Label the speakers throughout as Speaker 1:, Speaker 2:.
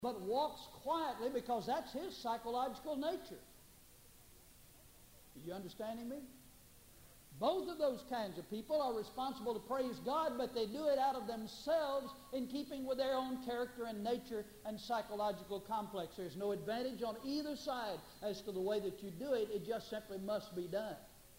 Speaker 1: but walks quietly because that's his psychological nature. Are you understanding me? Both of those kinds of people are responsible to praise God, but they do it out of themselves in keeping with their own character and nature and psychological complex. There's no advantage on either side as to the way that you do it. It just simply must be done.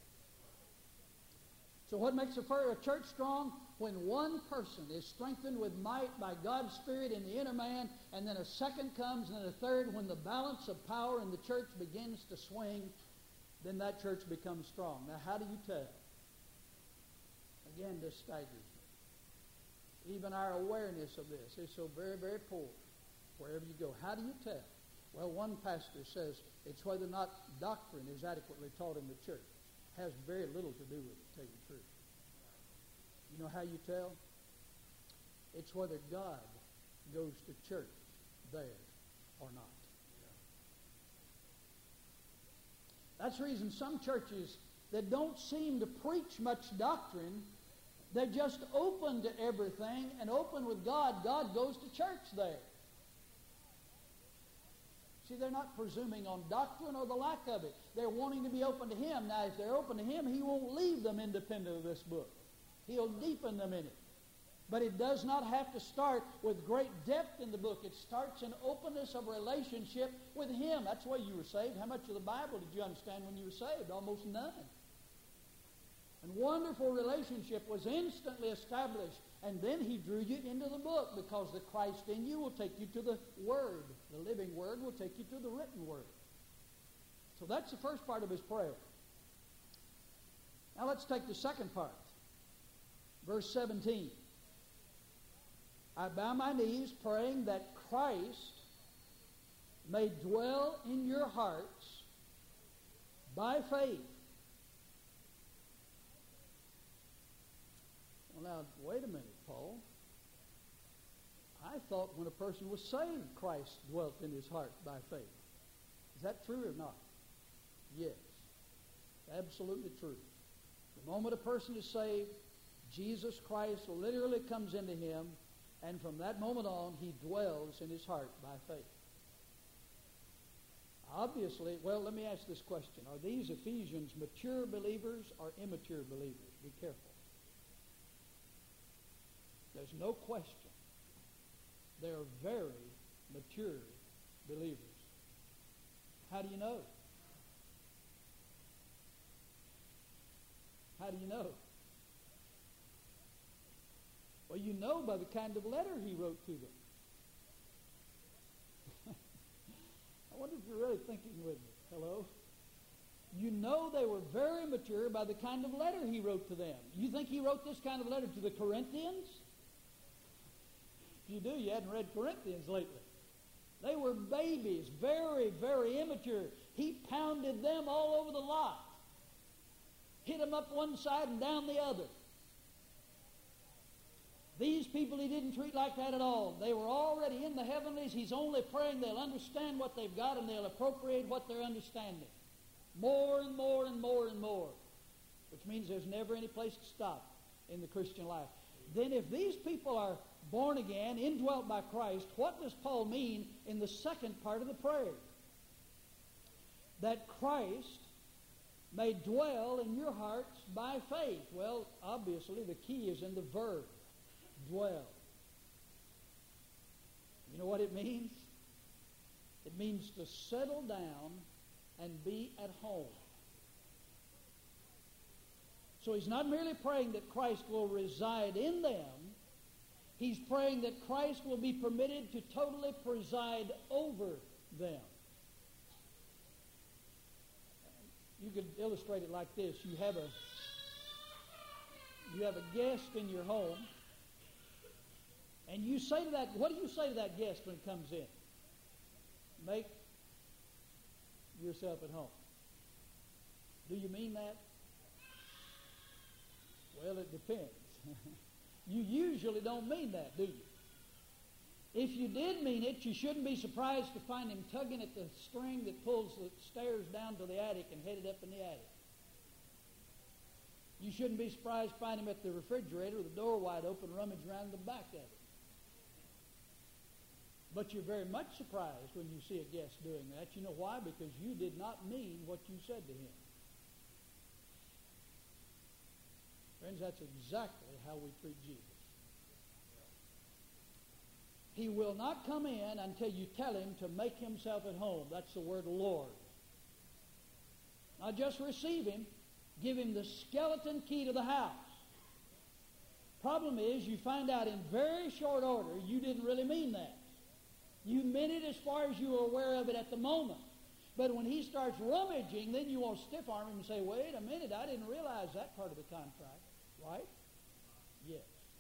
Speaker 1: So what makes a church strong? When one person is strengthened with might by God's Spirit in the inner man, and then a second comes, and then a third. When the balance of power in the church begins to swing, then that church becomes strong. Now, how do you tell? Again, this staggers me. Even our awareness of this is so very, very poor wherever you go. How do you tell? Well, one pastor says it's whether or not doctrine is adequately taught in the church. It has very little to do with it, to tell you the truth. You know how you tell? It's whether God goes to church there or not. That's the reason some churches that don't seem to preach much doctrine, they're just open to everything and open with God. God goes to church there. See, they're not presuming on doctrine or the lack of it. They're wanting to be open to Him. Now, if they're open to Him, He won't leave them independent of this book. He'll deepen them in it. But it does not have to start with great depth in the book. It starts in openness of relationship with Him. That's why you were saved. How much of the Bible did you understand when you were saved? Almost none. And wonderful relationship was instantly established. And then He drew you into the book, because the Christ in you will take you to the Word. The living Word will take you to the written Word. So that's the first part of His prayer. Now let's take the second part. Verse 17. I bow my knees praying that Christ may dwell in your hearts by faith. Well, now, wait a minute, Paul. I thought when a person was saved, Christ dwelt in his heart by faith. Is that true or not? Yes. Absolutely true. The moment a person is saved, Jesus Christ literally comes into him, and from that moment on, he dwells in his heart by faith. Obviously, well, let me ask this question. Are these Ephesians mature believers or immature believers? Be careful. There's no question. They're very mature believers. How do you know? How do you know? Well, you know by the kind of letter he wrote to them. I wonder if you're really thinking with me. Hello? You know they were very mature by the kind of letter he wrote to them. You think he wrote this kind of letter to the Corinthians? If you do, you hadn't read Corinthians lately. They were babies, very, very immature. He pounded them all over the lot. Hit them up one side and down the other. These people he didn't treat like that at all. They were already in the heavenlies. He's only praying they'll understand what they've got and they'll appropriate what they're understanding. More and more and more and more. Which means there's never any place to stop in the Christian life. Then if these people are born again, indwelt by Christ, what does Paul mean in the second part of the prayer? That Christ may dwell in your hearts by faith. Well, obviously the key is in the verb, dwell. You know what it means? It means to settle down and be at home. So he's not merely praying that Christ will reside in them. He's praying that Christ will be permitted to totally preside over them. You could illustrate it like this. You have a guest in your home, and you say to that, what do you say to that guest when it comes in? Make yourself at home. Do you mean that? Well, it depends. You usually don't mean that, do you? If you did mean it, you shouldn't be surprised to find him tugging at the string that pulls the stairs down to the attic and headed up in the attic. You shouldn't be surprised to find him at the refrigerator with the door wide open, rummage around the back of it. But you're very much surprised when you see a guest doing that. You know why? Because you did not mean what you said to him. Friends, that's exactly how we treat Jesus. He will not come in until you tell him to make himself at home. That's the word Lord. Not just receive him, give him the skeleton key to the house. Problem is, you find out in very short order you didn't really mean that. You meant it as far as you were aware of it at the moment. But when he starts rummaging, then you want to stiff arm him and say, wait a minute, I didn't realize that part of the contract. Right? Yes.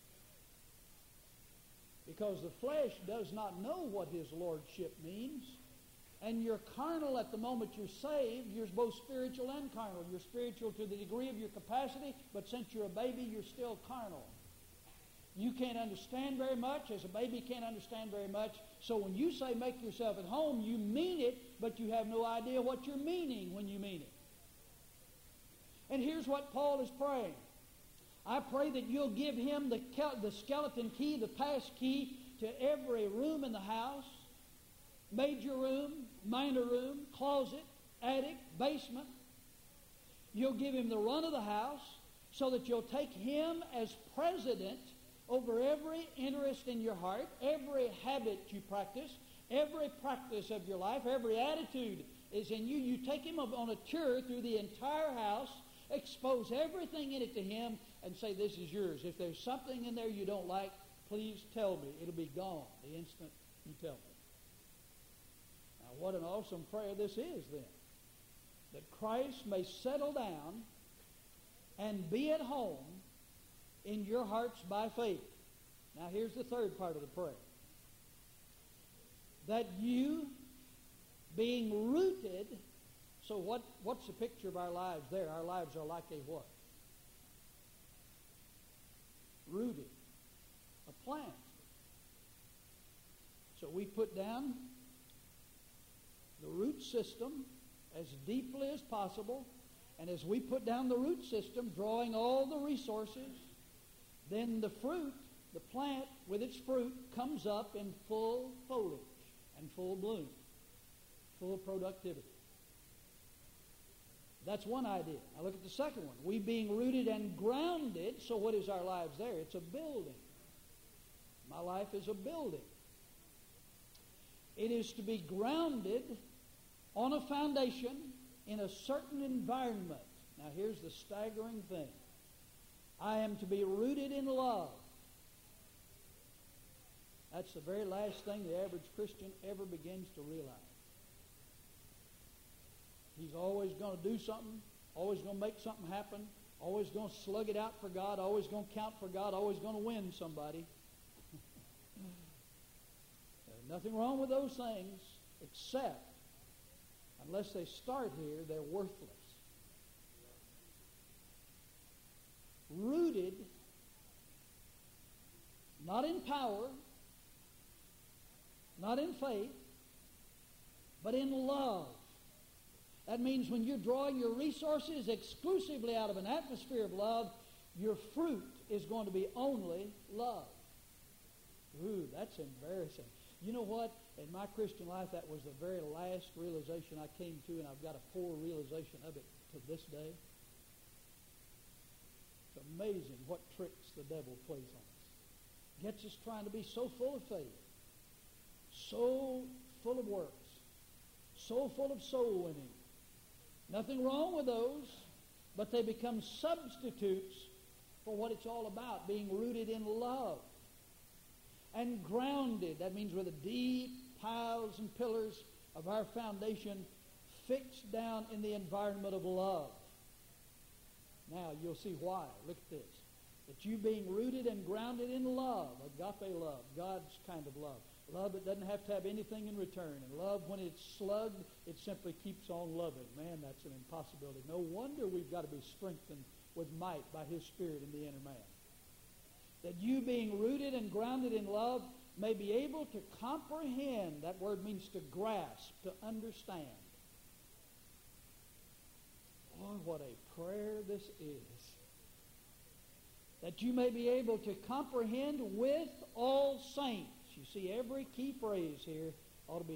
Speaker 1: Because the flesh does not know what his lordship means. And you're carnal at the moment you're saved. You're both spiritual and carnal. You're spiritual to the degree of your capacity, but since you're a baby, you're still carnal. You can't understand very much, as a baby can't understand very much. So when you say make yourself at home, you mean it, but you have no idea what you're meaning when you mean it. And here's what Paul is praying. I pray that you'll give him the skeleton key, the pass key to every room in the house. Major room, minor room, closet, attic, basement. You'll give him the run of the house so that you'll take him as president over every interest in your heart, every habit you practice, every practice of your life, every attitude is in you. You take him on a tour through the entire house, expose everything in it to him, and say, this is yours. If there's something in there you don't like, please tell me. It'll be gone the instant you tell me. Now, what an awesome prayer this is then. That Christ may settle down and be at home in your hearts by faith. Now, here's the third part of the prayer. That you, being rooted, so what's the picture of our lives there? Our lives are like a what? Rooted. A plant. So we put down the root system as deeply as possible, and as we put down the root system, drawing all the resources, then the fruit, the plant with its fruit, comes up in full foliage and full bloom, full productivity. That's one idea. Now look at the second one. We being rooted and grounded, so what is our lives there? It's a building. My life is a building. It is to be grounded on a foundation in a certain environment. Now here's the staggering thing. I am to be rooted in love. That's the very last thing the average Christian ever begins to realize. He's always going to do something, always going to make something happen, always going to slug it out for God, always going to count for God, always going to win somebody. There's nothing wrong with those things, except unless they start here, they're worthless. Rooted, not in power, not in faith, but in love. That means when you're drawing your resources exclusively out of an atmosphere of love, your fruit is going to be only love. Ooh, that's embarrassing. You know what? In my Christian life, that was the very last realization I came to, and I've got a poor realization of it to this day. It's amazing what tricks the devil plays on us. Gets us trying to be so full of faith, so full of works, so full of soul winning. Nothing wrong with those, but they become substitutes for what it's all about, being rooted in love. And grounded, that means with the deep piles and pillars of our foundation fixed down in the environment of love. Now, you'll see why. Look at this. That you being rooted and grounded in love, agape love, God's kind of love. Love that doesn't have to have anything in return. And love, when it's slugged, it simply keeps on loving. Man, that's an impossibility. No wonder we've got to be strengthened with might by His Spirit in the inner man. That you being rooted and grounded in love may be able to comprehend. That word means to grasp, to understand. Boy, what a prayer this is. That you may be able to comprehend with all saints You see, every key phrase here ought to be